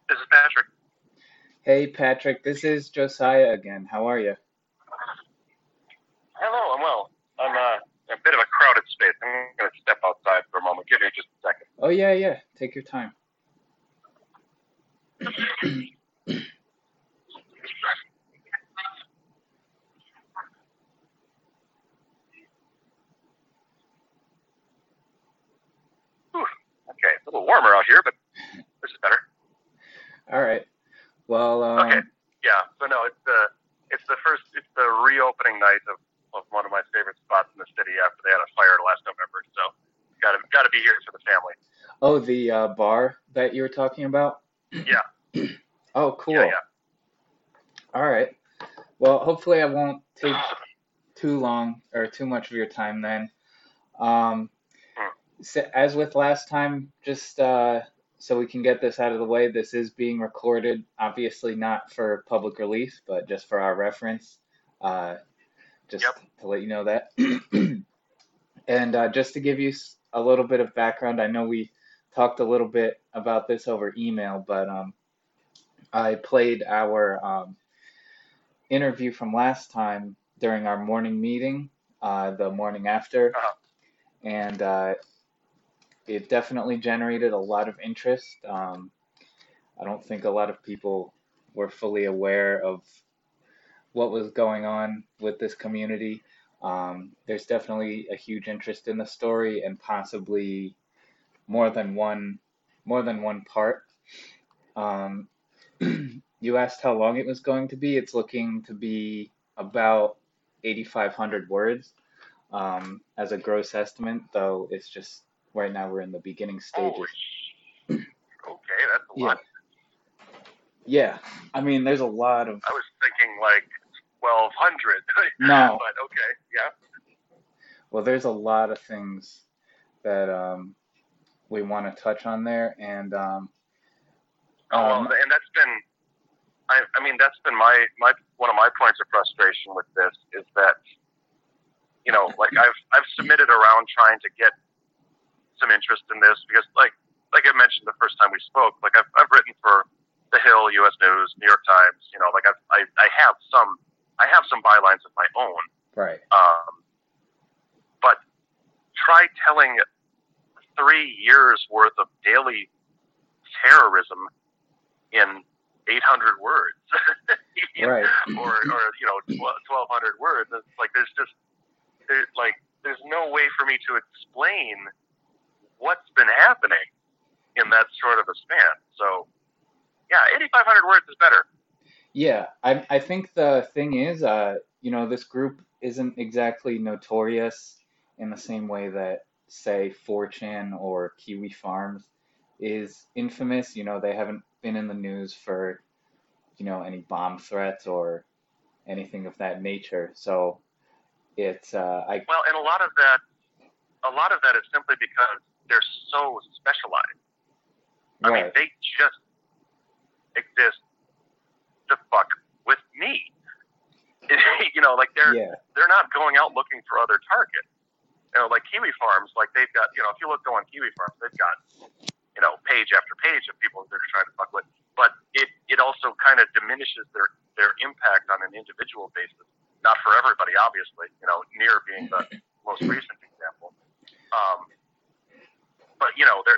This is Patrick. Hey Patrick, this is Josiah again. How are you? Hello, I'm well. I'm in a bit of a crowded space. I'm going to step outside for a moment. Give me just a second. Oh yeah, yeah. Take your time. Whew. Okay, it's a little warmer out here, but this is better. All right. Well, Okay, yeah. So no, it's the reopening night of one of my favorite spots in the city after they had a fire last November. So got to be here for the family. oh, the bar that you were talking about? Yeah, Oh, yeah, cool. yeah. All right. Well, hopefully I won't take too long or too much of your time then. Um, Hmm. as with last time, just so we can get this out of the way, this is being recorded, obviously not for public release, but just for our reference. Uh, Yep. just to let you know that. And just to give you a little bit of background, I know we talked a little bit about this over email, but I played our interview from last time during our morning meeting, the morning after, Uh-huh. and it definitely generated a lot of interest. I don't think a lot of people were fully aware of what was going on with this community. There's definitely a huge interest in the story and possibly more than one more than one part. Um, you asked how long it was going to be. It's looking to be about 8,500 words as a gross estimate, though it's just right now we're in the beginning Holy. stages. Okay, that's a Yeah, lot. yeah. I mean, there's a lot of I was thinking like 1,200, no. but okay, yeah. Well, there's a lot of things that we want to touch on there, and Oh well, um, and that's been I mean, that's been my one of my points of frustration with this is that like I've submitted around trying to get some interest in this because like I mentioned the first time we spoke, like I've written for The Hill, U.S. News, New York Times, like I have some bylines of my own, right, but try telling 3 years worth of daily terrorism in 800 words, right. or 1,200 words. It's like there's no way for me to explain what's been happening in that sort of a span. So yeah, 8,500 words is better. Yeah, I think the thing is, this group isn't exactly notorious in the same way that, say, 4chan or Kiwi Farms is infamous. They haven't been in the news for, any bomb threats or anything of that nature. So it's, I, Well, and a lot of that is simply because they're so specialized. I mean, right, they just exist to fuck with me. Like yeah, they're not going out looking for other targets. Like Kiwi Farms, like they've got, if you look go on Kiwi Farms, they've got, page after page of people they're trying to fuck with. But it also kind of diminishes their impact on an individual basis. Not for everybody, obviously. Near being the most recent example. Um, but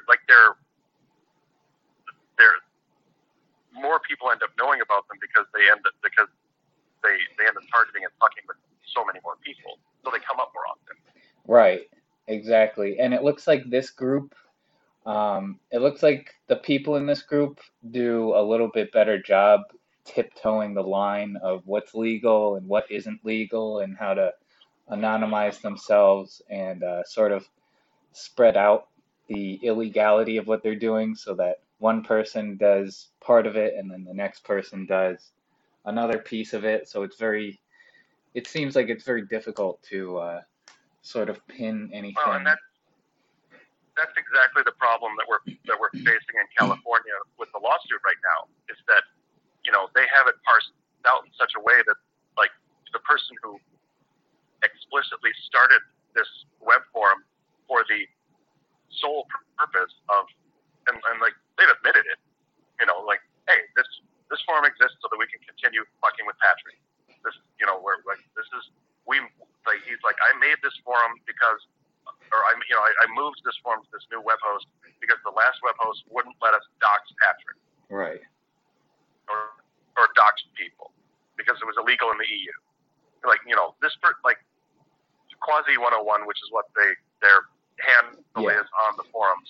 they're more people end up knowing about them because they end up targeting and fucking with so many more people, so they come up more often. right, exactly. And it looks like this group, it looks like the people in this group do a little bit better job tiptoeing the line of what's legal and what isn't legal and how to anonymize themselves and sort of spread out the illegality of what they're doing so that one person does part of it and then the next person does another piece of it. So it seems like it's very difficult to sort of pin Well, and anything. that's exactly the problem that we're facing in California with the lawsuit right now. Is that they have it parsed out in such a way that like the person who explicitly started this web forum for the sole purpose of and like they've admitted it, like forum exists so that we can continue fucking with Patrick. This, we're like, he's like, I made this forum because, or I moved this forum to this new web host because the last web host wouldn't let us dox Patrick. Right. Or dox people because it was illegal in the EU. Like, Quasi 101, which is what their handle is on the forums.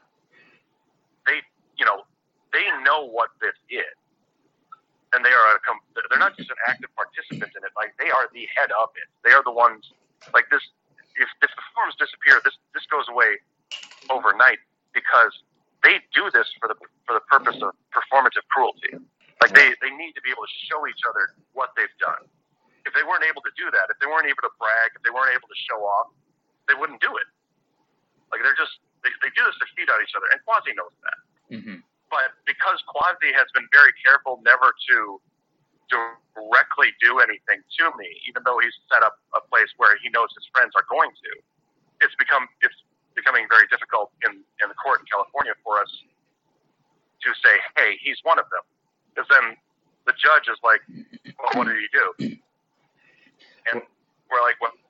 They know what this is, and they're not just an active participant in it. Like, they are the head of it. They are the ones. Like, this. If the forums disappear, this goes away overnight because they do this for the purpose of performative cruelty. Like, they need to be able to show each other what they've done. If they weren't able to do that, if they weren't able to brag, if they weren't able to show off, they wouldn't do it. Like, they do this to feed on each other, and Quasi knows that. Mm-hmm. But because Quasi has been very careful never to directly do anything to me, even though he's set up a place where he knows his friends are going to, it's becoming very difficult in the court in California for us to say, hey, he's one of them. Because then the judge is like, well, what did he do? And we're like, well,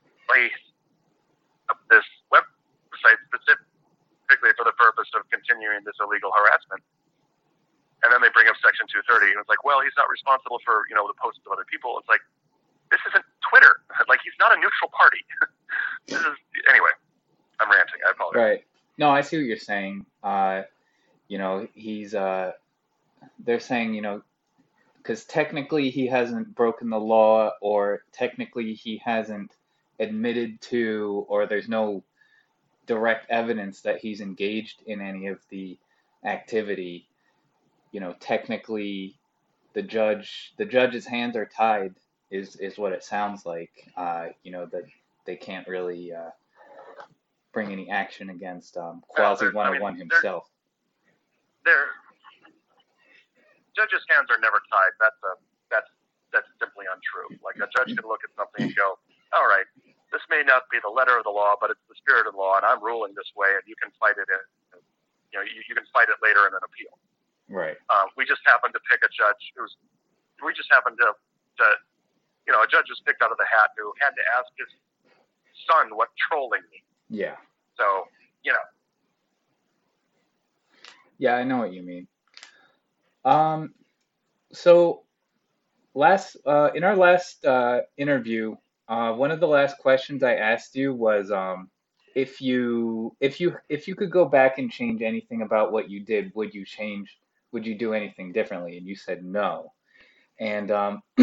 this website specifically for the purpose of continuing this illegal harassment. And then they bring up Section 230, and it's like, well, he's not responsible for, the posts of other people. It's like, this isn't Twitter. Like, he's not a neutral party. Anyway, I'm ranting. I apologize. Right. No, I see what you're saying. He's, they're saying, because technically he hasn't broken the law, or technically he hasn't admitted to, or there's no direct evidence that he's engaged in any of the activity. Technically the judge's hands are tied is what it sounds like. That they can't really bring any action against Quasi 101 himself. Judges' hands are never tied. That's simply untrue. Like, a judge can look at something and go, all right, this may not be the letter of the law, but it's the spirit of the law, and I'm ruling this way, and you can fight it you can fight it later in an appeal. Right. We just happened to pick a judge a judge was picked out of the hat who had to ask his son what trolling means. Yeah. So, Yeah, I know what you mean. So in our last interview, one of the last questions I asked you was if you could go back and change anything about what you did, would you do anything differently? And you said no. And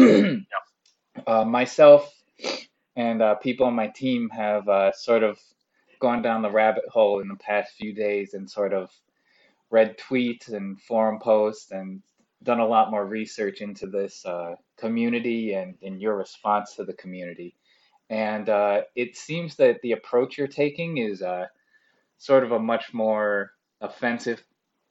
myself and people on my team have sort of gone down the rabbit hole in the past few days and sort of read tweets and forum posts and done a lot more research into this community and in your response to the community. And it seems that the approach you're taking is sort of a much more offensive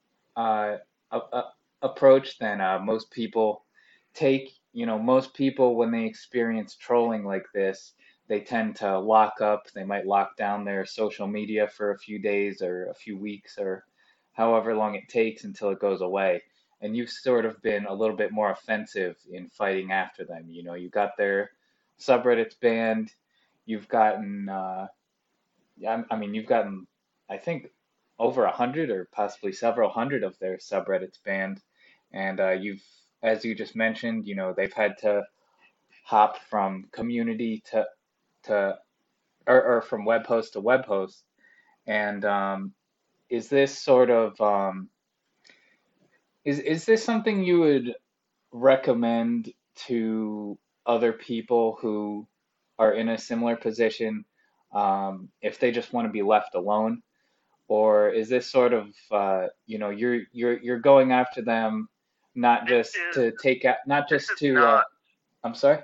approach than most people take. Most people, when they experience trolling like this, they tend to lock up. They might lock down their social media for a few days or a few weeks or however long it takes until it goes away. And you've sort of been a little bit more offensive in fighting after them. You got their subreddits banned. You've gotten, you've gotten, I think, over 100 or possibly several hundred of their subreddits banned. And as you just mentioned, they've had to hop from community or from web host to web host. And is this sort of, is this something you would recommend to other people who are in a similar position, if they just want to be left alone? Or is this sort of, you're going after them not just to take out, not just to, I'm sorry?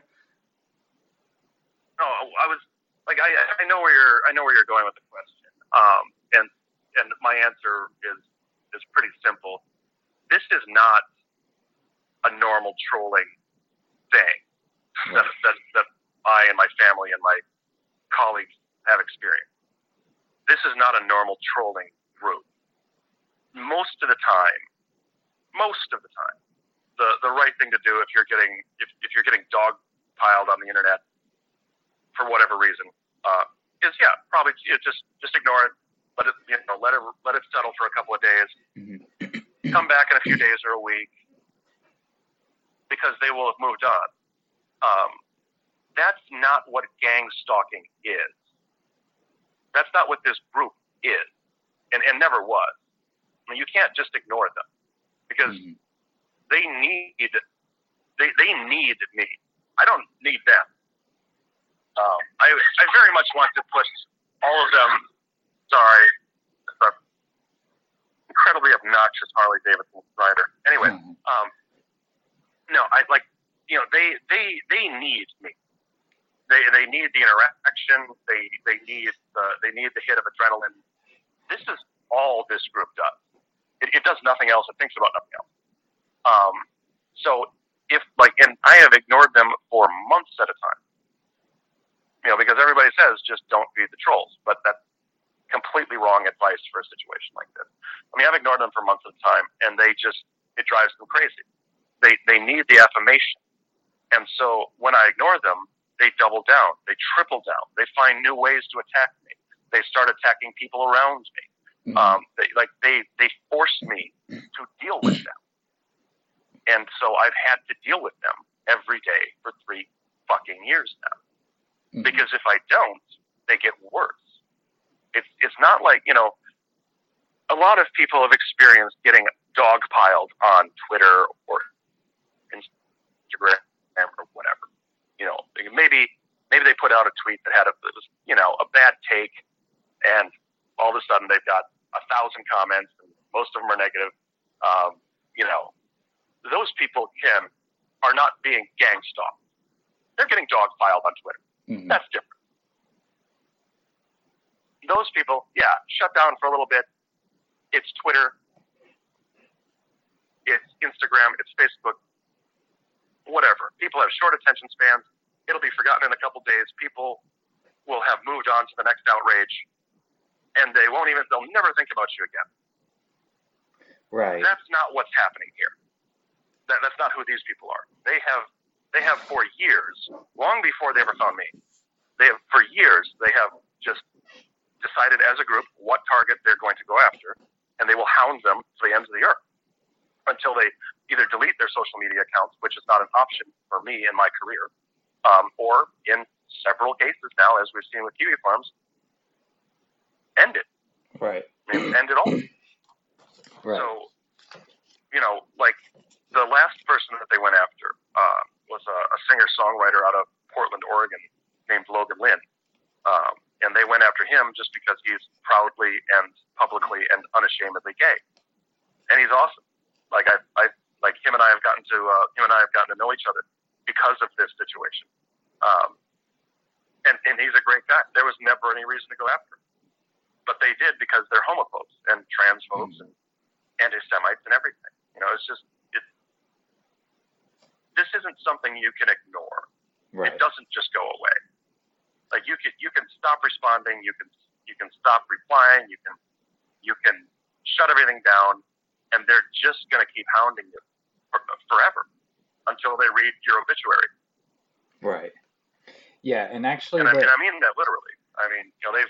No, I was like, I know where you're going with the question. And my answer is pretty simple. This is not a normal trolling thing that I and my family and my colleagues have experienced. This is not a normal trolling group. Most of the time, the right thing to do if you're getting dog piled on the internet for whatever reason is probably just ignore it. Let it settle for a couple of days. Mm-hmm. Come back in a few days or a week because they will have moved on. That's not what gang stalking is. That's not what this group is, and never was. I mean, you can't just ignore them because they need me. I don't need them. I very much want to put all of them. Sorry, incredibly obnoxious Harley Davidson rider. Anyway, no, they need me. They need the interaction. They need the hit of adrenaline. This is all this group does. It does nothing else. It thinks about nothing else. So and I have ignored them for months at a time. Because everybody says just don't feed the trolls, but that's completely wrong advice for a situation like this. I mean, I've ignored them for months at a time, and it drives them crazy. They need the affirmation, and so when I ignore them, they double down, they triple down, they find new ways to attack me. They start attacking people around me. They force me to deal with them, and so I've had to deal with them every day for 3 fucking years now. Because if I don't, they get worse. It's not like, a lot of people have experienced getting dogpiled on Twitter or Instagram or whatever. Maybe they put out a tweet that had a bad take, and all of a sudden they've got 1,000 comments, and most of them are negative. Those people are not being gang stalked. They're getting dogpiled on Twitter. Mm-hmm. That's different. Those people, shut down for a little bit. It's Twitter, it's Instagram, it's Facebook, whatever. People have short attention spans. It'll be forgotten in a couple days. People will have moved on to the next outrage, and they'll never think about you again. Right. That's not what's happening here. That's not who these people are. They have for years, long before they ever found me, they have just decided as a group what target they're going to go after, and they will hound them to the ends of the earth until they either delete their social media accounts, which is not an option for me in my career, or in several cases now, as we've seen with Kiwi Farms, end it. Right. End it all. Right. So, the last person that they went after was a singer-songwriter out of Portland, Oregon, named Logan Lynn. And they went after him just because he's proudly and publicly and unashamedly gay. And he's awesome. Him and I have gotten to know each other because of this situation. And he's a great guy. There was never any reason to go after him. But they did because they're homophobes and transphobes and anti-Semites and everything. This isn't something you can ignore. Right. It doesn't just go away. You can stop responding, you can stop replying, you can shut everything down, and they're just going to keep hounding you forever until they read your obituary. Right. Yeah, and actually, and I mean that literally. I mean, they've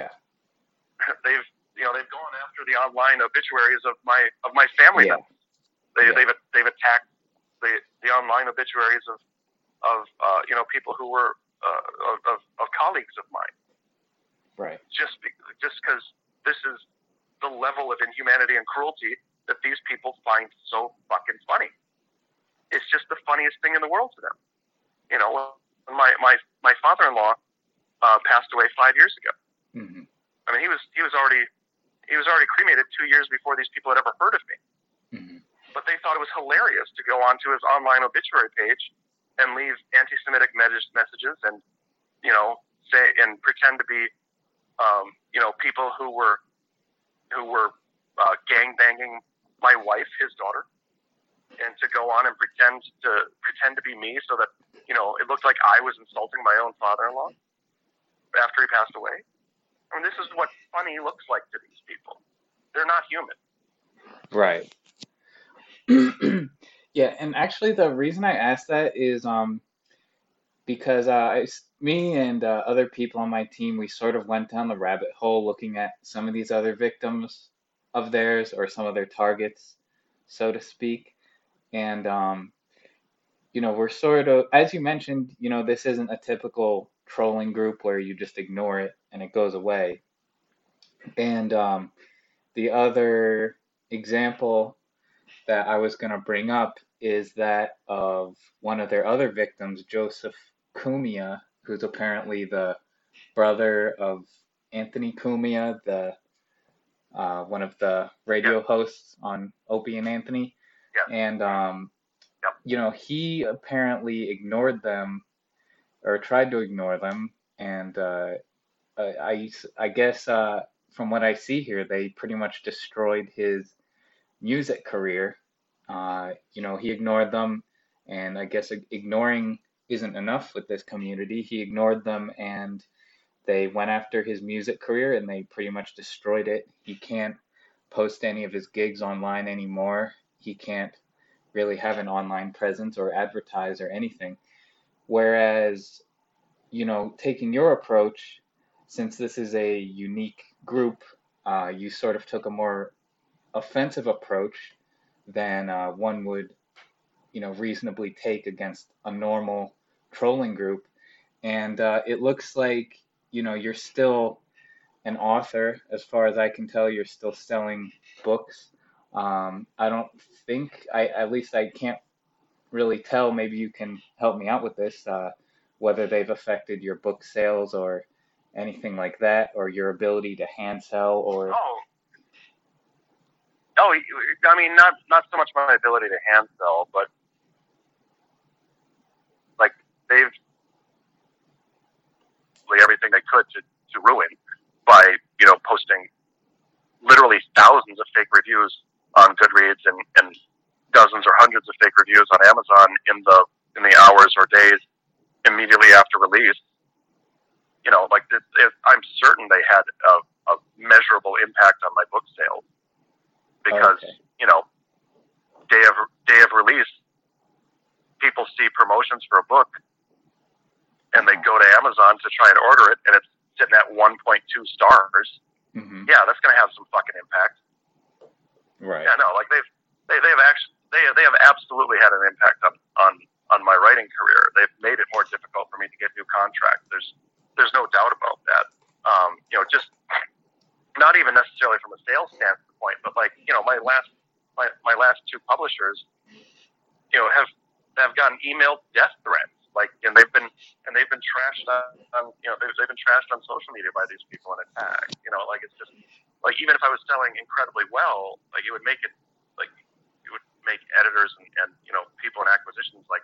gone after the online obituaries of my family members. They've attacked the online obituaries of people who were of colleagues of mine. Right. Just because this is the level of inhumanity and cruelty that these people find so fucking funny. It's just the funniest thing in the world to them. My father-in-law passed away 5 years ago. Mm-hmm. I mean, he was already cremated 2 years before these people had ever heard of me. Mm-hmm. But they thought it was hilarious to go onto his online obituary page and leave anti-Semitic messages and say and pretend to be people who were gang banging my wife, his daughter, and to go on and pretend to be me so that it looked like I was insulting my own father-in-law after he passed away. I mean, this is what funny looks like to these people. They're not human. Right. Yeah, and actually the reason I asked that is because me and other people on my team, we sort of went down the rabbit hole looking at some of these other victims of theirs or some of their targets, so to speak. And we're sort of, as you mentioned, this isn't a typical trolling group where you just ignore it and it goes away. And the other example that I was going to bring up is that of one of their other victims, Joseph Cumia, who's apparently the brother of Anthony Cumia, the one of the radio Yeah, hosts on Opie and Anthony. yeah, And yep. he apparently ignored them or tried to ignore them, and I guess from what I see here, they pretty much destroyed his music career. He ignored them, and I guess ignoring isn't enough with this community. He ignored them, and they went after his music career, and they pretty much destroyed it. He can't post any of his gigs online anymore. He can't really have an online presence or advertise or anything. Whereas, taking your approach, since this is a unique group, you sort of took a more offensive approach than one would, reasonably take against a normal trolling group. And it looks like, you're still an author. As far as I can tell, you're still selling books. I don't think, at least I can't really tell. Maybe you can help me out with this, whether they've affected your book sales or anything like that, or your ability to hand sell, or. Oh, oh, I mean, not so much my ability to hand sell, but like they've really everything they could to ruin by posting literally thousands of fake reviews on Goodreads and dozens or hundreds of fake reviews on Amazon in the hours or days immediately after release. Like I'm certain they had a measurable impact on my book sales because Okay. day of release, people see promotions for a book and they go to Amazon to try and order it, and it's sitting at 1.2 stars. Mm-hmm. Yeah, that's going to have some fucking impact. Right. Yeah, no, like they have absolutely had an impact on my writing career. They've made it more difficult for me to get new contracts. There's no doubt about that. Just not even necessarily from a sales standpoint, but like my last two publishers, have gotten emailed death threats. Like, and they've been trashed on they've been trashed on social media by these people and attacked. Like it's just like even if I was selling incredibly well, like it would make editors and people in acquisitions like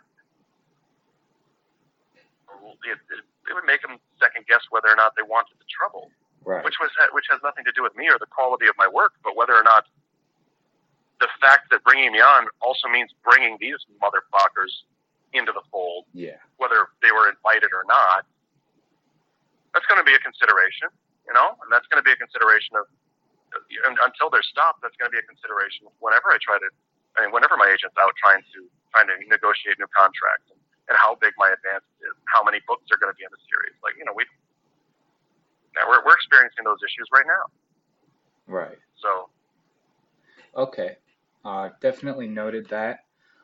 it would make them second guess whether or not they wanted the trouble. Right. Which has nothing to do with me or the quality of my work, but whether or not the fact that bringing me on also means bringing these motherfuckers into the fold, Yeah. whether they were invited or not. That's going to be a consideration, and that's going to be a consideration of until they're stopped. That's going to be a consideration whenever whenever my agent's out trying to negotiate new contracts and how big my advance is, how many books are going to be in the series. Like we're experiencing those issues right now. Right. So. Okay. Definitely noted that.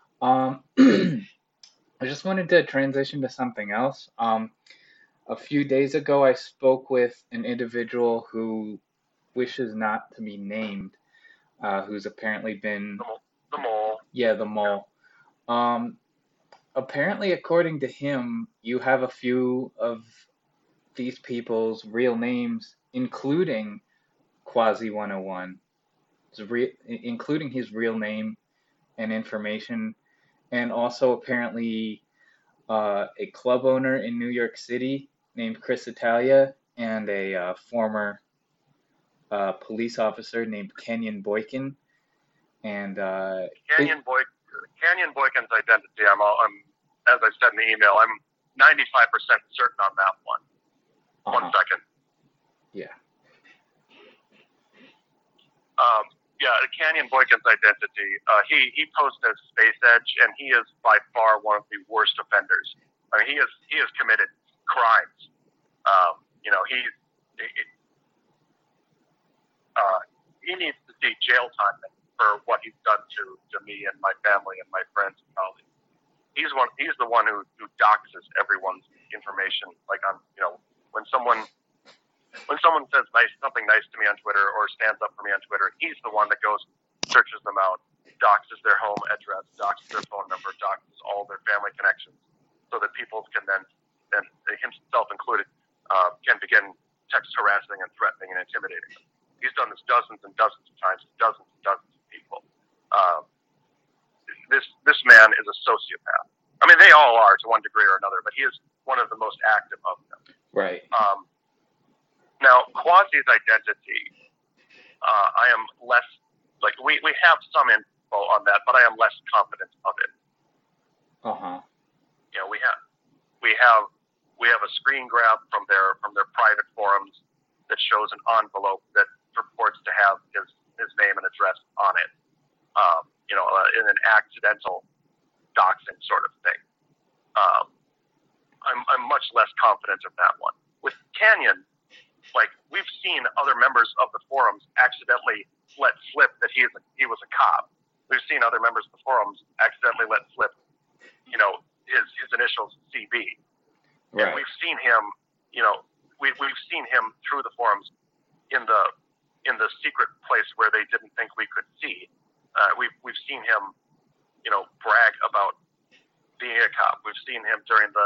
I just wanted to transition to something else. A few days ago, I spoke with an individual who wishes not to be named, who's apparently been. The mole. Yeah, the mole. Apparently, according to him, you have a few of these people's real names, including Quasi 101, including his real name and information, and also apparently a club owner in New York City named Chris Italia, and a former police officer named Kenyon Boykin. And Kenyon Boykin's identity, I'm as I said in the email, I'm 95% certain on that one. Uh-huh. 1 second. Yeah. Canyon Boykin's identity. He posed as Space Edge, and he is by far one of the worst offenders. I mean, he has committed crimes. He needs to see jail time for what he's done to me and my family and my friends and colleagues. He's the one who doxes everyone's information. Like when someone says something nice to me on Twitter or stands up for me on Twitter, he's the one that goes, searches them out, doxes their home address, doxes their phone number, doxes all their family connections, so that people can then himself included, can begin text harassing and threatening and intimidating them. He's done this dozens and dozens of times, dozens and dozens of people. This man is a sociopath. I mean, they all are to one degree or another, but he is one of the most active of them. Right. Now, Quasi's identity, I am less, like, we have some info on that, but I am less confident of it. We have a screen grab from their private forums that shows an envelope that purports to have his name and address on it. In an accidental doxing sort of thing. I'm much less confident of that one. With Canyon, like, we've seen other members of the forums accidentally let slip that he was a cop. We've seen other members of the forums accidentally let slip, his initials CB. Right. And we've seen him, we've seen him through the forums in the secret place where they didn't think we could see. We've seen him, brag about being a cop. We've seen him during the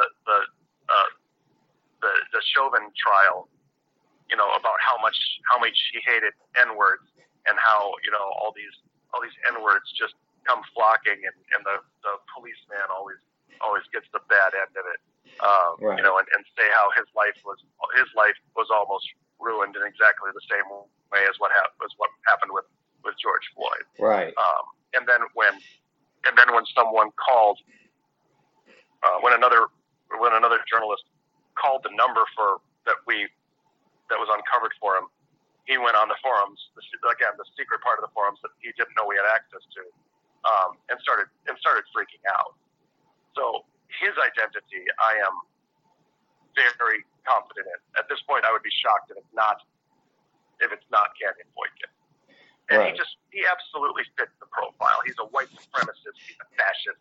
Chauvin trial, about how much he hated N-words and how all these N-words just come flocking, and the policeman always gets the bad end of it. Right. And say how his life was almost ruined in exactly the same way as what happened with George Floyd. Right. And then when someone called, when another journalist called the number that was uncovered for him, he went on the forums, the secret part of the forums that he didn't know we had access to, and started freaking out. So his identity, I am very confident in. At this point, I would be shocked if it's not Canyon Boykin. And right. he absolutely fits the profile. He's a white supremacist. He's a fascist.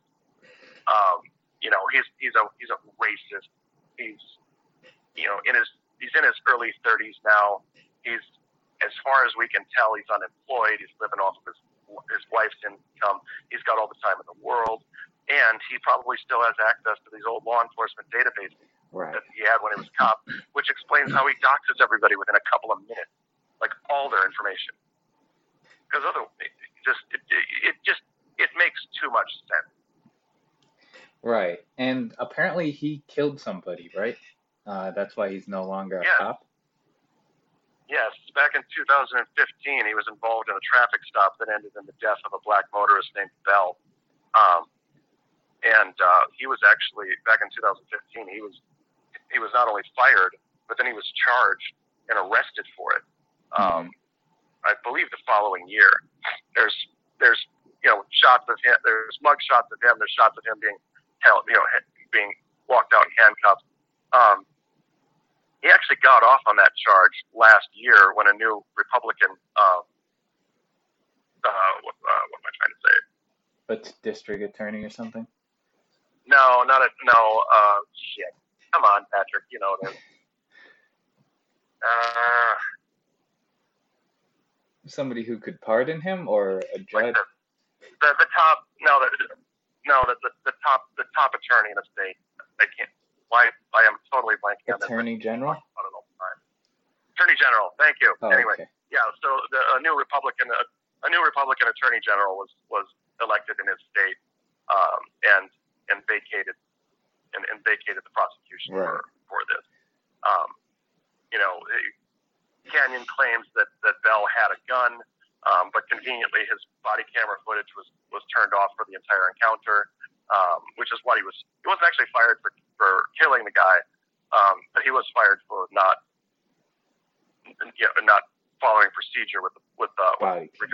He's a racist. He's in his early 30s now. He's, as far as we can tell, he's unemployed. He's living off of his wife's income. He's got all the time in the world, and he probably still has access to these old law enforcement databases right. that he had when he was a cop, which explains how he doxes everybody within a couple of minutes, like all their information. Because it makes too much sense. Right. And apparently he killed somebody, right? That's why he's no longer a cop? Yes. Back in 2015, he was involved in a traffic stop that ended in the death of a black motorist named Bell. He was actually, back in 2015, he was not only fired, but then he was charged and arrested for it. I believe the following year. There's shots of him. There's mug shots of him. There's shots of him being held, being walked out in handcuffs. He actually got off on that charge last year when a new Republican, what am I trying to say? A district attorney or something? No, shit. Come on, Patrick. You know this. Somebody who could pardon him, or a judge? Like the top attorney in the state. I can't. Why? I am totally blanking on this. Attorney General? Attorney General. Thank you. Oh, anyway, okay. Yeah. So a new Republican Attorney General was elected in his state, and vacated the prosecution right. for this. Canyon claims that Bell had a gun, but conveniently his body camera footage was turned off for the entire encounter, which is what he wasn't actually fired for killing the guy, but he was fired for not following procedure with regards to the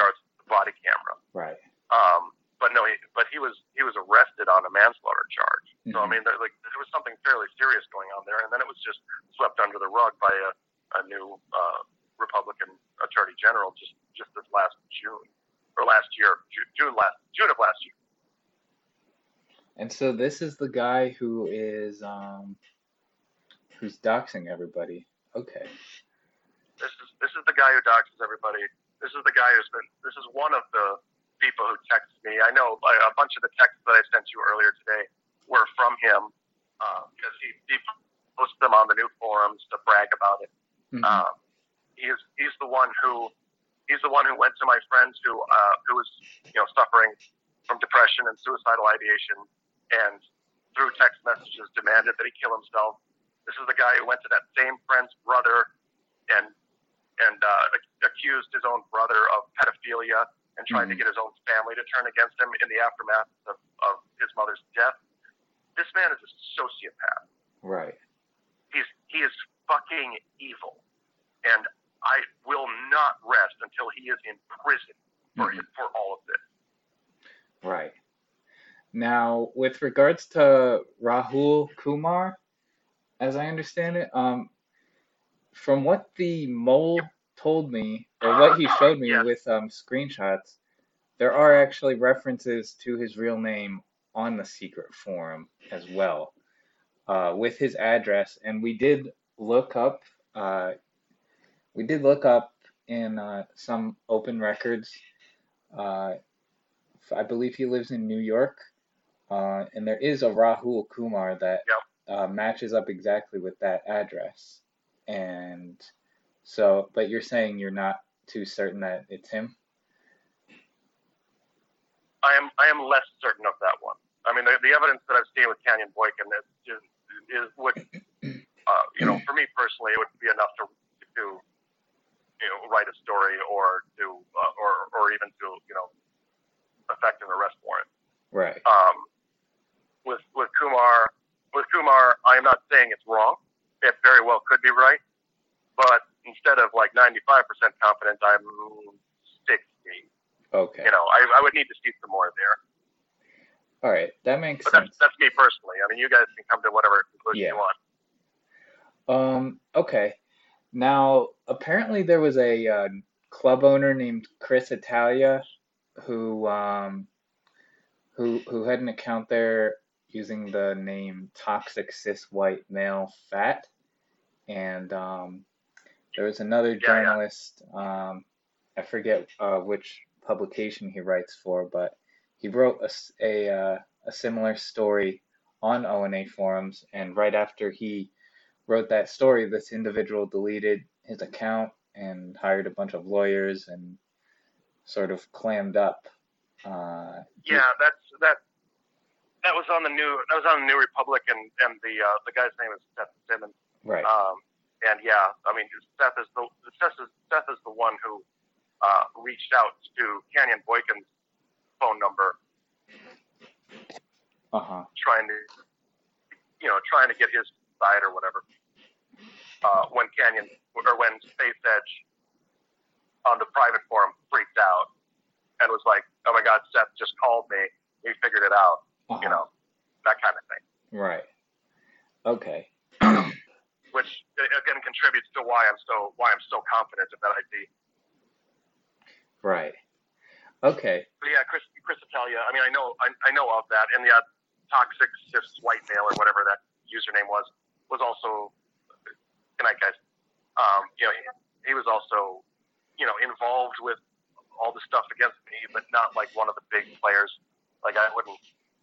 body camera. Right. But no, but he was arrested on a manslaughter charge. Mm-hmm. So I mean, there was something fairly serious going on there, and then it was just swept under the rug by a new Republican Attorney General just this last June or last year, June of last year. And so this is the guy who is who's doxing everybody. Okay. This is the guy who doxes everybody. This is the guy this is one of the people who texts me. I know a bunch of the texts that I sent you earlier today were from him because he posts them on the new forums to brag about it. Mm-hmm. He's the one who went to my friend who was suffering from depression and suicidal ideation, and through text messages demanded that he kill himself. This is the guy who went to that same friend's brother and accused his own brother of pedophilia and tried to get his own family to turn against him in the aftermath of his mother's death. This man is a sociopath. Right. He is fucking evil, and I will not rest until he is in prison for all of this. Right. Now, with regards to Rahul Kumar, as I understand it, from what the mole told me, or what he showed me with screenshots, there are actually references to his real name on the secret forum as well, with his address, and we did look up in some open records. I believe he lives in New York, and there is a Rahul Kumar that matches up exactly with that address. And so, but you're saying you're not too certain that it's him? I am less certain of that one. I mean, the evidence that I've seen with Canyon Boykin is would, for me personally, it would be enough to write a story or even to effect an arrest warrant. Right. With Kumar, I am not saying it's wrong. It very well could be right, but instead of like 95% confident, I'm 60. Okay. I would need to see some more there. All right, that makes sense. But that's me personally. I mean, you guys can come to whatever conclusion you want. Okay. Now, apparently there was a club owner named Chris Italia who had an account there using the name Toxic Cis White Male Fat, and there was another journalist. I forget which publication he writes for, but he wrote a similar story on ONA forums, and right after he wrote that story, this individual deleted his account and hired a bunch of lawyers and sort of clammed up. That was on the New Republic, and the guy's name is Seth Simmons. Right. And I mean, Seth is the one who reached out to Canyon Boykin's phone number, trying to get his side or whatever. When Space Edge on the private forum freaked out and was like, "Oh my God, Seth just called me. We figured it out." That kind of thing. Right. Okay. Which again contributes to why I'm so confident of that ID. Right. Okay. But yeah, Chris Italia. I mean, I know of that, and the Toxic Cis White Male or whatever that username was also. Good night, guys. He was also, involved with all the stuff against me, but not like one of the big players. Like I wouldn't.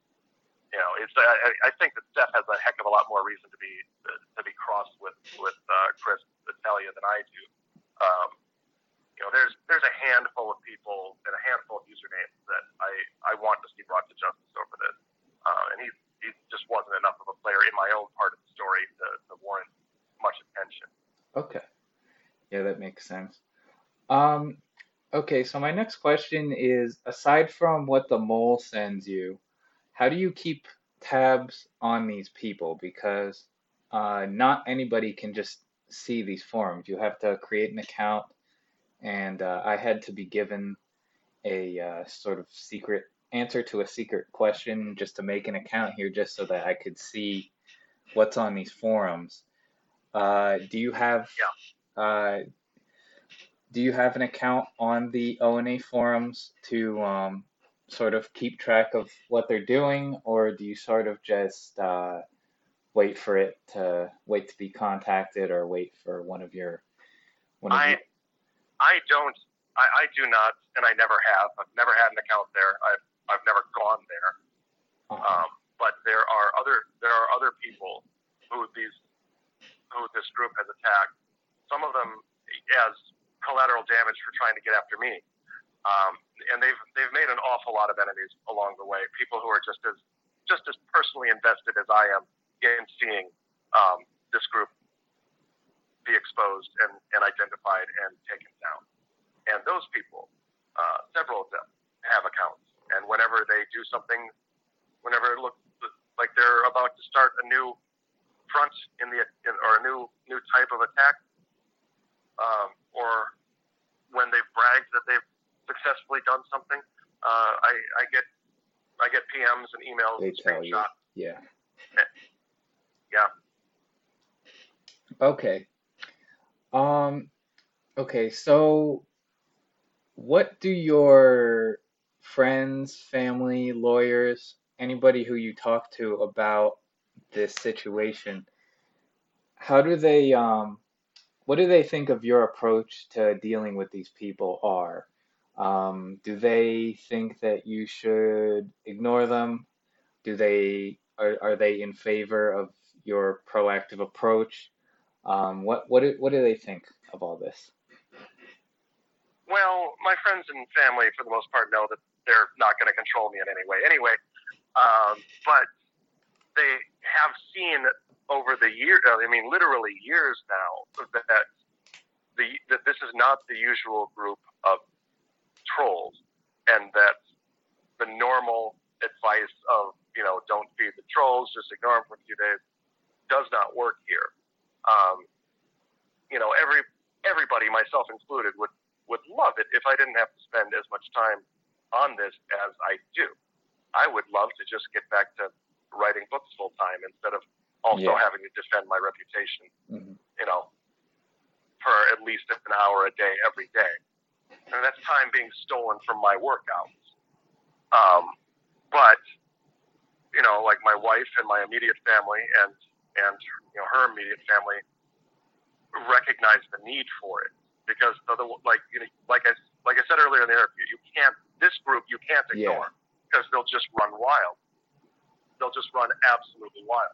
I think that Steph has a heck of a lot more reason to be crossed with Chris Italia than I do. There's a handful of people and a handful of usernames that I want to see brought to justice over this, and he just wasn't enough of a player in my own part of the story to warrant much attention. Okay. Yeah, that makes sense. Okay, so my next question is, aside from what the mole sends you, how do you keep tabs on these people? Because not anybody can just see these forums. You have to create an account, and I had to be given a sort of secret answer to a secret question just to make an account here just so that I could see what's on these forums. Do you have Yeah. uh, do you have an account on the ONA forums to sort of keep track of what they're doing, or do you sort of just wait to be contacted, or wait for one of you? I I don't. I do not, and I never have. I've never had an account there. I've never gone there. Uh-huh. But there are other people who this group has attacked. Some of them as collateral damage for trying to get after me. And they've made an awful lot of enemies along the way. People who are just as personally invested as I am in seeing this group be exposed and identified and taken down. And those people, several of them, have accounts. And whenever they do something, whenever it looks like they're about to start a new front or a new type of attack, or when they've bragged that they've successfully done something, I get PMs and emails They and tell you. screenshots. Yeah. Yeah. Okay. Okay, so what do your friends, family, lawyers, anybody who you talk to about this situation, how do they what do they think of your approach to dealing with these people are? Do they think that you should ignore them? Are they in favor of your proactive approach? What do they think of all this? Well, my friends and family, for the most part, know that they're not going to control me in any way. Anyway, but they have seen over the year. I mean, literally years now, that this is not the usual group of trolls, and that the normal advice of don't feed the trolls, just ignore them for a few days, does not work here. Um, everybody, myself included, would love it if I didn't have to spend as much time on this as I do. I would love to just get back to writing books full time instead of also having to defend my reputation, for at least an hour a day every day. And that's time being stolen from my workouts. But like my wife and my immediate family and her immediate family recognize the need for it, because like I said earlier in the interview, this group you can't ignore, because they'll just run wild. They'll just run absolutely wild.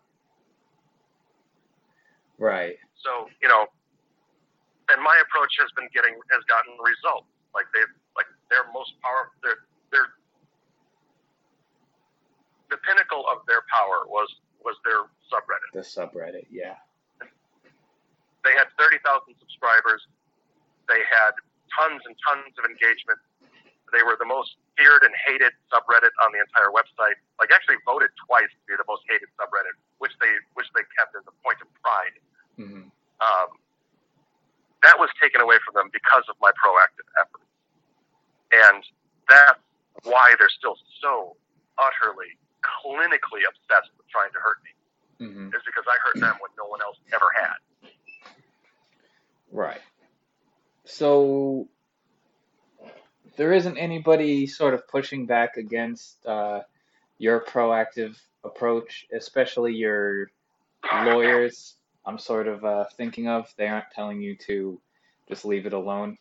Right. So and my approach has gotten results. Like their most powerful, the pinnacle of their power was their subreddit. The subreddit, yeah. They had 30,000 subscribers. They had tons and tons of engagement. They were the most feared and hated subreddit on the entire website. Like, actually voted twice to be the most hated subreddit, which they kept as a point of pride. Mm-hmm. That was taken away from them because of my proactive efforts, and that's why they're still so utterly, clinically obsessed with trying to hurt me. Mm-hmm. Is because I hurt them when no one else ever had. Right. So there isn't anybody sort of pushing back against your proactive approach, especially your lawyers. I'm sort of thinking of. They aren't telling you to just leave it alone.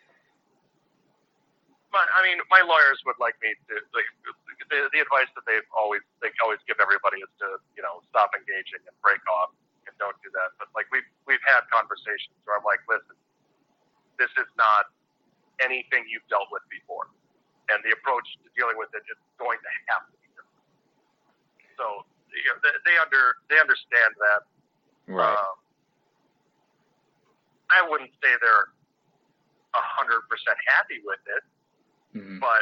My lawyers would like me to. The advice that they always give everybody is to stop engaging and break off and don't do that. But like we've had conversations where I'm like, listen, this is not anything you've dealt with before, and the approach to dealing with it is going to have to be different. So they understand that. Right. I wouldn't say they're 100% happy with it, Mm-hmm. but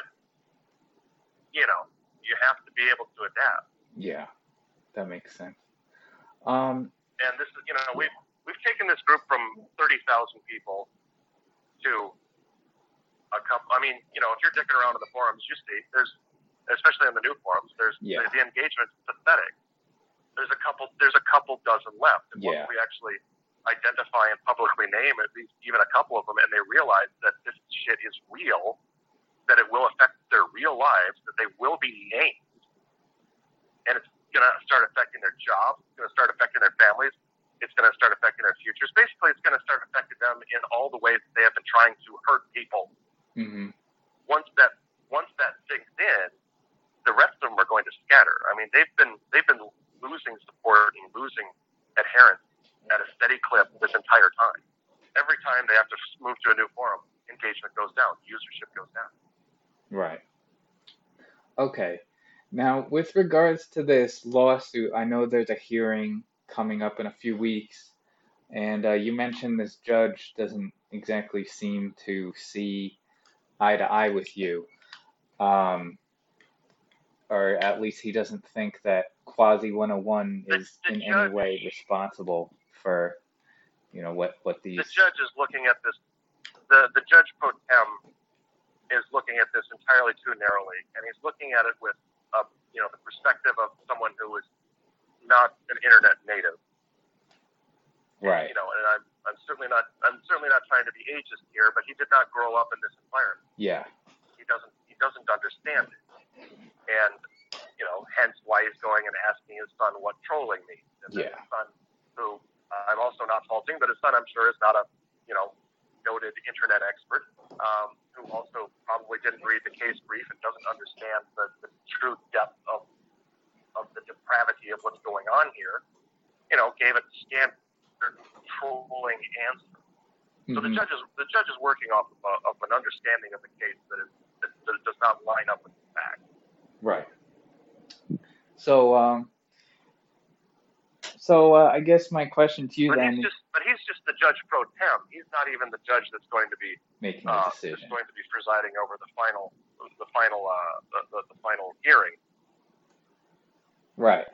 you have to be able to adapt. Yeah, that makes sense. And this is we've taken this group from 30,000 people to a couple. I mean, if you're dicking around in the forums, you see especially in the new forums, the engagement's pathetic. There's a couple dozen left, and once we actually identify and publicly name at least even a couple of them, and they realize that this shit is real, that it will affect their real lives, that they will be named, and it's going to start affecting their jobs, it's going to start affecting their families, it's going to start affecting their futures. Basically, it's going to start affecting them in all the ways that they have been trying to hurt people. Mm-hmm. Once that sinks in, the rest of them are going to scatter. I mean, they've been losing support and losing adherence at a steady clip this entire time. Every time they have to move to a new forum, engagement goes down, usership goes down. Right. Okay. Now, with regards to this lawsuit, I know there's a hearing coming up in a few weeks, and you mentioned this judge doesn't exactly seem to see eye to eye with you. Or at least he doesn't think that Quasi 101 is in any way responsible for, what these. The judge is looking at this. The judge pro tem is looking at this entirely too narrowly, and he's looking at it with, the perspective of someone who is not an internet native. Right. And I'm certainly not trying to be ageist here, but he did not grow up in this environment. Yeah. He doesn't understand it. And, hence why he's going and asking his son what trolling means. And his son, who I'm also not faulting, but his son, I'm sure, is not a, noted internet expert, who also probably didn't read the case brief and doesn't understand the true depth of the depravity of what's going on here, gave it standard trolling answer. So the judge is working off of an understanding of the case that does not line up with the facts. Right. So, I guess my question to you But then. He's just the judge pro tem. He's not even the judge that's going to be making a decision. That's going to be presiding over the final hearing. Right.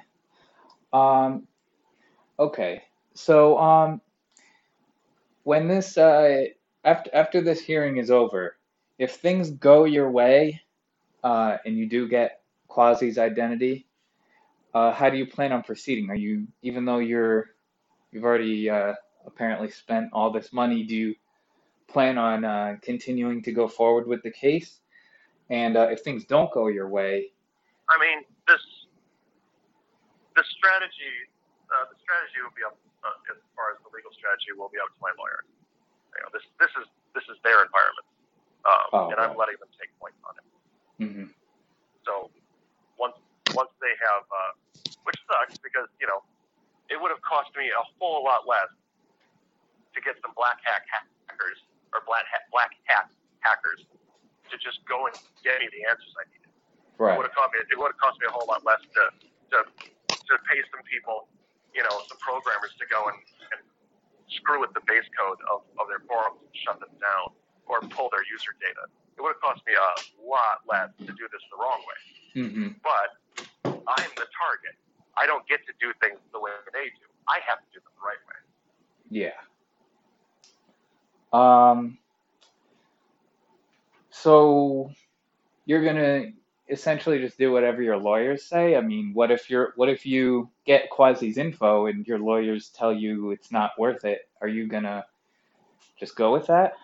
Okay. So, when this after this hearing is over, if things go your way, and you do get Quasi's identity, how do you plan on proceeding? Are you, even though you've already apparently spent all this money, do you plan on continuing to go forward with the case? And if things don't go your way, I mean, the strategy will be up, as far as the legal strategy will be up to my lawyer. This is their environment, and I'm letting them take points on it. Mm-hmm. So once they have, which sucks because it would have cost me a whole lot less to get some black hat hackers or black hat hackers to just go and get me the answers I needed. Right. It would have cost me a whole lot less to pay some people, some programmers to go and screw with the base code of their forums and shut them down or pull their user data. It would have cost me a lot less to do this the wrong way. Mm-hmm. But I'm the target. I don't get to do things the way they do. I have to do them the right way. Yeah. So you're gonna essentially just do whatever your lawyers say? I mean, what if you get Quasi's info and your lawyers tell you it's not worth it? Are you gonna just go with that?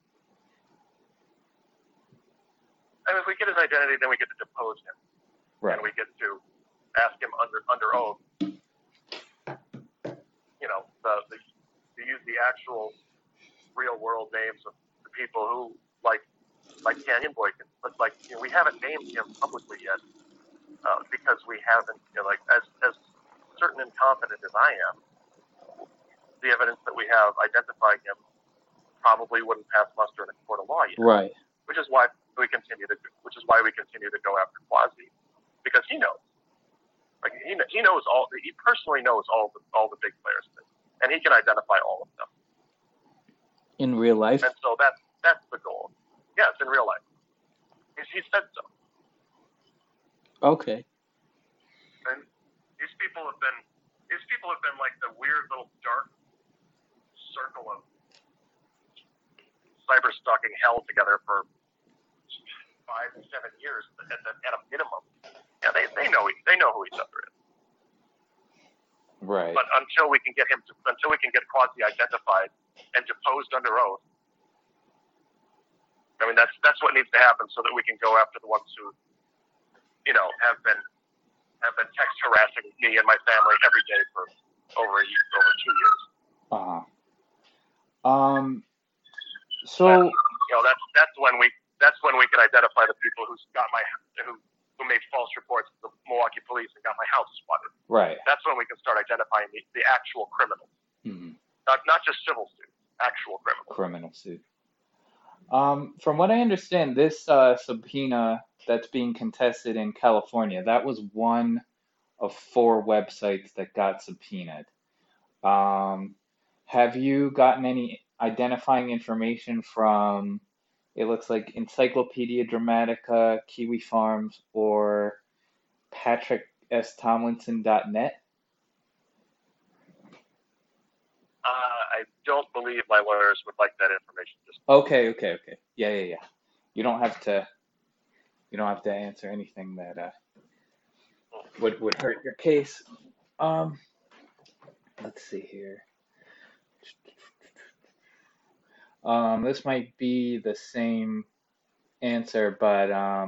I mean, if we get his identity, then we get to depose him. Right. And we get to ask him under oath, to use the actual real world names of the people who, like Canyon Boy, we haven't named him publicly yet, because we haven't, as certain and confident as I am, the evidence that we have identifying him probably wouldn't pass muster in a court of law yet. Right. Which is why we continue to go after Quasi, because he knows. He knows all. He personally knows all the big players, and he can identify all of them. In real life. And so that's the goal. Yes, in real life. He said so. Okay. And these people have been like the weird little dark circle of cyber stalking hell together for 5 to 7 years at a minimum. Yeah, they know who each other is. Right. But until we can get Quasi identified and deposed under oath, I mean that's what needs to happen so that we can go after the ones who, have been text harassing me and my family every day for over 2 years. So that's when we can identify the people who made false reports to the Milwaukee police and got my house flooded. Right. That's when we can start identifying the actual criminals. Mm-hmm. Not just civil suits, actual criminals. Criminal suit. From what I understand, this subpoena that's being contested in California, that was one of 4 websites that got subpoenaed. Have you gotten any identifying information from, it looks like Encyclopedia Dramatica, Kiwi Farms, or PatrickSTomlinson.net? I don't believe my lawyers would like that information. Okay. Yeah. You don't have to answer anything that would hurt your case. Let's see here. This might be the same answer, but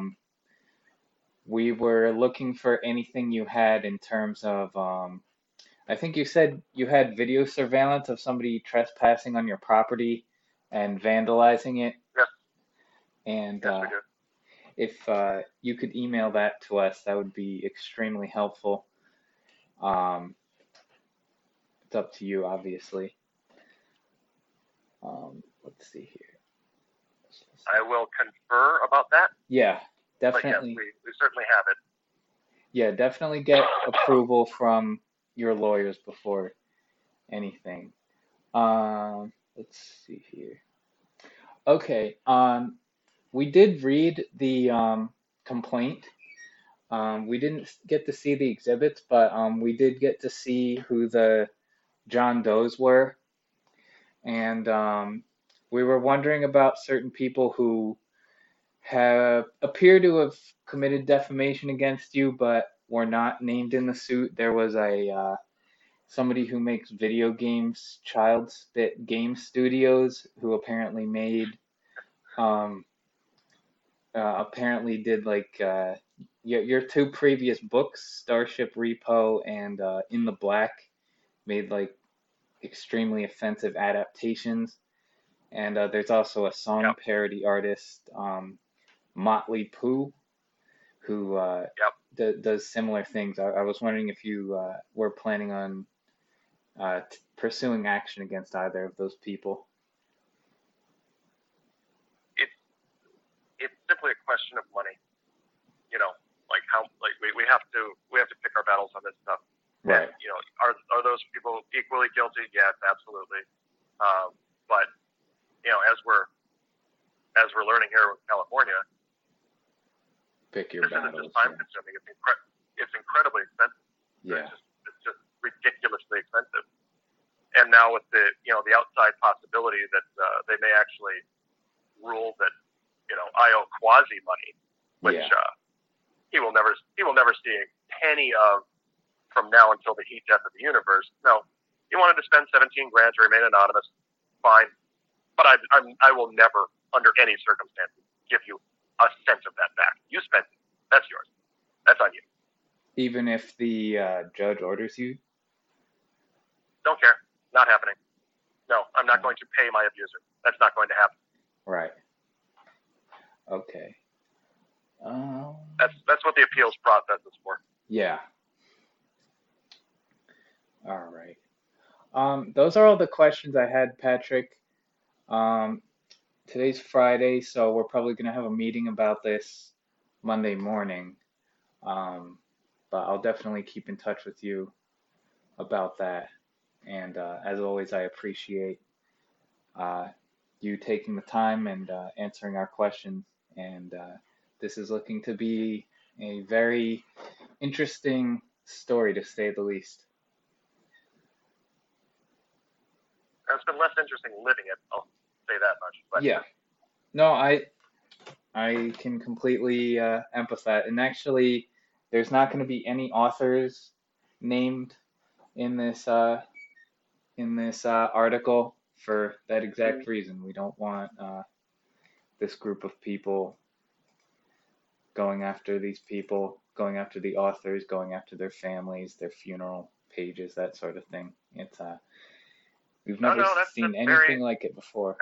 we were looking for anything you had in terms of I think you said you had video surveillance of somebody trespassing on your property and vandalizing it. Yes. And yes, we do. if you could email that to us, that would be extremely helpful. It's up to you, obviously. Let's see here. I will confer about that. Yeah, definitely. But yes, we certainly have it. Yeah, definitely get approval from your lawyers before anything. Let's see here. Okay. We did read the complaint. We didn't get to see the exhibits, but we did get to see who the John Does were. And we were wondering about certain people who appear to have committed defamation against you, but were not named in the suit. There was somebody who makes video games, Child Spit Game Studios, who apparently did like your 2 previous books, Starship Repo and In the Black, made like extremely offensive adaptations. And there's also a song parody artist, Motley Pooh, who does similar things. I was wondering if you were planning on pursuing action against either of those people. It's simply a question of money. We have to pick our battles on this stuff. Right. And, are those people equally guilty? Yes, absolutely. But as we're learning here in California, pick your battles. This isn't just time consuming. It's incredibly expensive. Yeah. It's just ridiculously expensive. And now with the outside possibility that they may actually rule that I owe Quasi money, which he will never see a penny of from now until the heat death of the universe. No, he wanted to spend $17,000 to remain anonymous. Fine, but I will never, under any circumstances, give you a cent of that back. You spent it. That's yours. That's on you. Even if the judge orders you? Don't care. Not happening. No, I'm not going to pay my abuser. That's not going to happen. Right. Okay. That's what the appeals process is for. Yeah. All right. Those are all the questions I had, Patrick. Today's Friday, so we're probably going to have a meeting about this Monday morning. But I'll definitely keep in touch with you about that. And as always, I appreciate you taking the time and answering our questions. And this is looking to be a very interesting story, to say the least. It's been less interesting living it. I'll say that much. But yeah. No, I can completely empathize. And actually, there's not going to be any authors named in this article for that exact reason. We don't want this group of people going after these people, going after the authors, going after their families, their funeral pages, that sort of thing. It's we've No, never no, seen that's very anything like it before.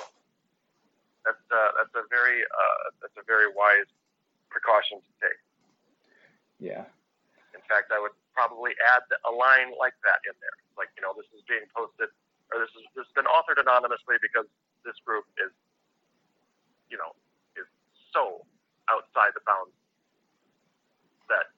that's a very wise precaution to take. Yeah. In fact, I would probably add a line like that in there, like, this is being posted, or this has been authored anonymously because this group is, is so outside the bounds that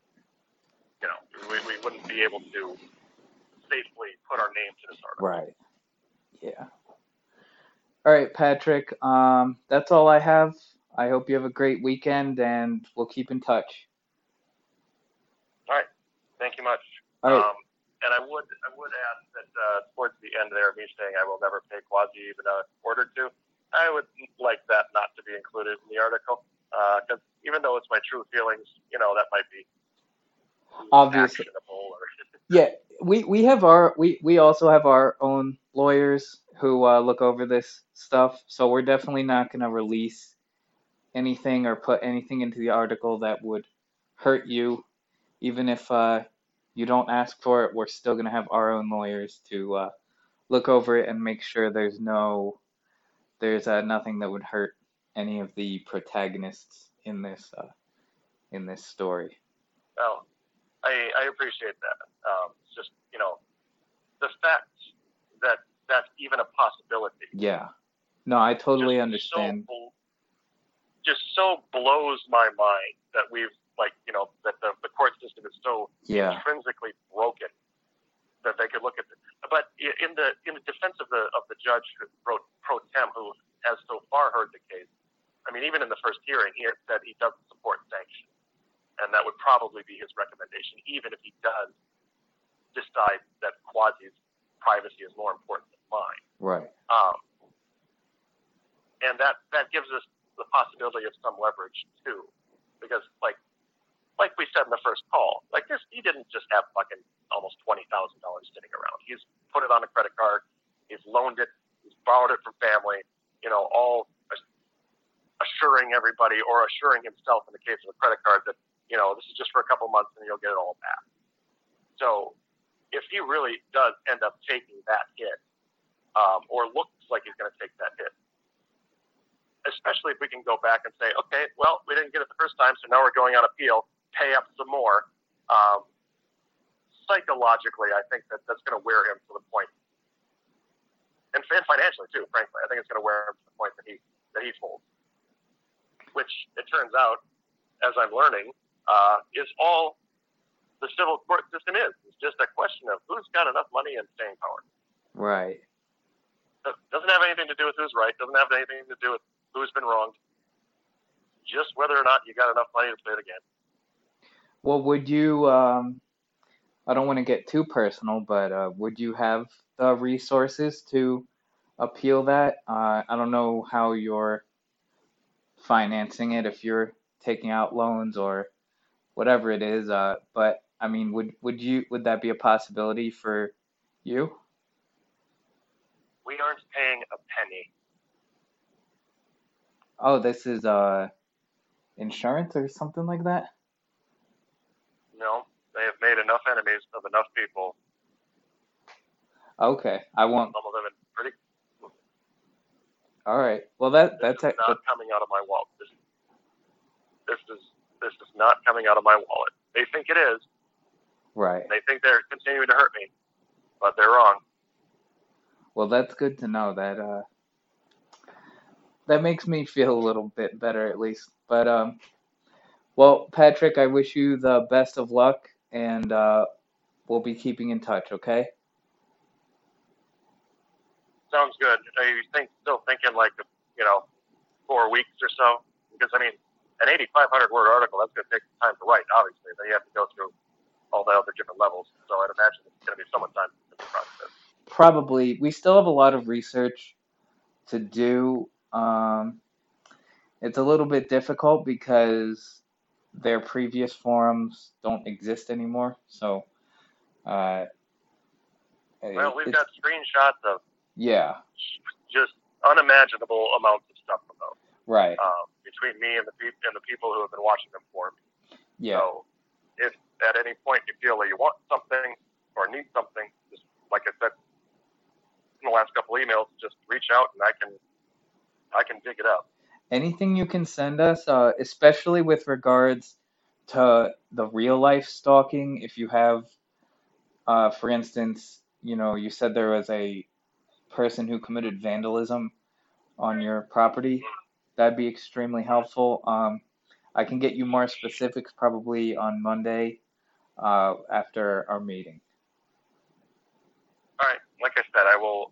we wouldn't be able to safely put our name to this article. Right. Yeah. All right, Patrick. That's all I have. I hope you have a great weekend, and we'll keep in touch. All right. Thank you much. All right. And I would add that towards the end there, me saying I will never pay Quasi even ordered to, I would like that not to be included in the article, because even though it's my true feelings, that might be Obviously. actionable. Yeah, we also have our own lawyers who look over this stuff, so we're definitely not going to release anything or put anything into the article that would hurt you, even if you don't ask for it. We're still going to have our own lawyers to look over it and make sure there's nothing that would hurt any of the protagonists in this story. Well, I appreciate that. It's just, the fact that that's even a possibility. Yeah. No, I totally understand. Just so blows my mind that we've, that the court system is so intrinsically broken that they could look at this. But in the defense of the judge who wrote pro tem, who has so far heard the case, I mean, even in the first hearing, he had said he doesn't support sanctions. And that would probably be his recommendation, even if he does decide that Quasi's privacy is more important than mine. Right. And that gives us the possibility of some leverage too, because like we said in the first call, like this, he didn't just have fucking almost $20,000 sitting around. He's put it on a credit card, he's loaned it, he's borrowed it from family, all assuring everybody or assuring himself in the case of a credit card that, this is just for a couple months and you'll get it all back. So if he really does end up taking that hit, or looks like he's going to take that hit, especially if we can go back and say, okay, well, we didn't get it the first time, so now we're going on appeal, pay up some more. Psychologically, I think that's going to wear him to the point, and financially too, frankly, I think it's going to wear him to the point that he folds. Which it turns out, as I'm learning, is all the civil court system is. It's just a question of who's got enough money and staying power. Right. It doesn't have anything to do with who's right. Doesn't have anything to do with who's been wronged. Just whether or not you got enough money to play the game. Well, would you? I don't want to get too personal, but would you have the resources to appeal that? I don't know how you're financing it, if you're taking out loans or whatever it is, but I mean, would that be a possibility for you? We aren't paying a penny. Oh, this is insurance or something like that? No, they have made enough enemies of enough people. Okay, I won't. Some of them in pretty. All right. Well, that's not coming out of my wallet. This is not coming out of my wallet. They think it is. Right. They think they're continuing to hurt me, but they're wrong. Well, that's good to know. That makes me feel a little bit better at least. But well, Patrick, I wish you the best of luck, and we'll be keeping in touch. Okay. Sounds good. Are you still thinking like 4 weeks or so? Because I mean, an 8,500 word article, that's going to take some time to write. Obviously, then you have to go through all the other different levels. So I'd imagine it's going to be somewhat time in the process. Probably. We still have a lot of research to do. It's a little bit difficult because their previous forums don't exist anymore. So uh, Well, we've it's got screenshots of yeah, just unimaginable amounts of stuff from those. right, Between me and the people who have been watching them for me. yeah. So if at any point you feel that you want something or need something, just like I said in the last couple emails, just reach out and I can dig it up. Anything you can send us, especially with regards to the real life stalking, if you have, for instance, you said there was a person who committed vandalism on your property, that'd be extremely helpful. I can get you more specifics probably on Monday, after our meeting. All right, like I said, I will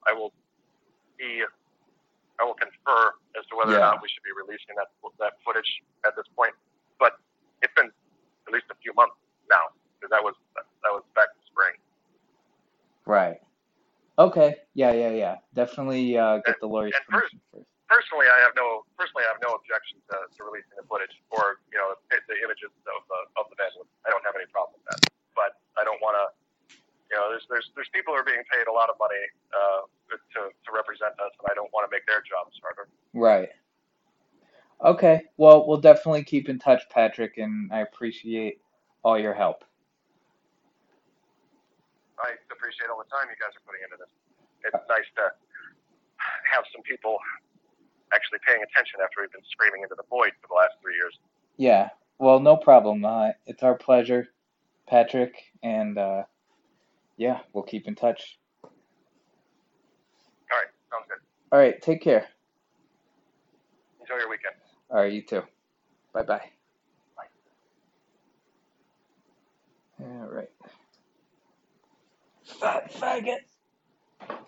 confer as to whether or Yeah, not we should be releasing that footage at this point. But it's been at least a few months now because that was back in spring. right. Okay. Yeah. Definitely get the lawyer's And permission first. personally, I have no objection to releasing the footage or the images of the vandalism. I don't have any problem with that. But I don't want to. There's people who are being paid a lot of money to represent us, and I don't want to make their jobs harder. Right. Okay. Well, we'll definitely keep in touch, Patrick, and I appreciate all your help. I appreciate all the time you guys are putting into this. It's nice to have some people actually paying attention after we've been screaming into the void for the last 3 years. Yeah. Well, no problem. It's our pleasure, Patrick, and yeah, we'll keep in touch. All right, sounds good. All right. Take care. Enjoy your weekend. All right. You too. Bye-bye. Bye. All right. Faggot.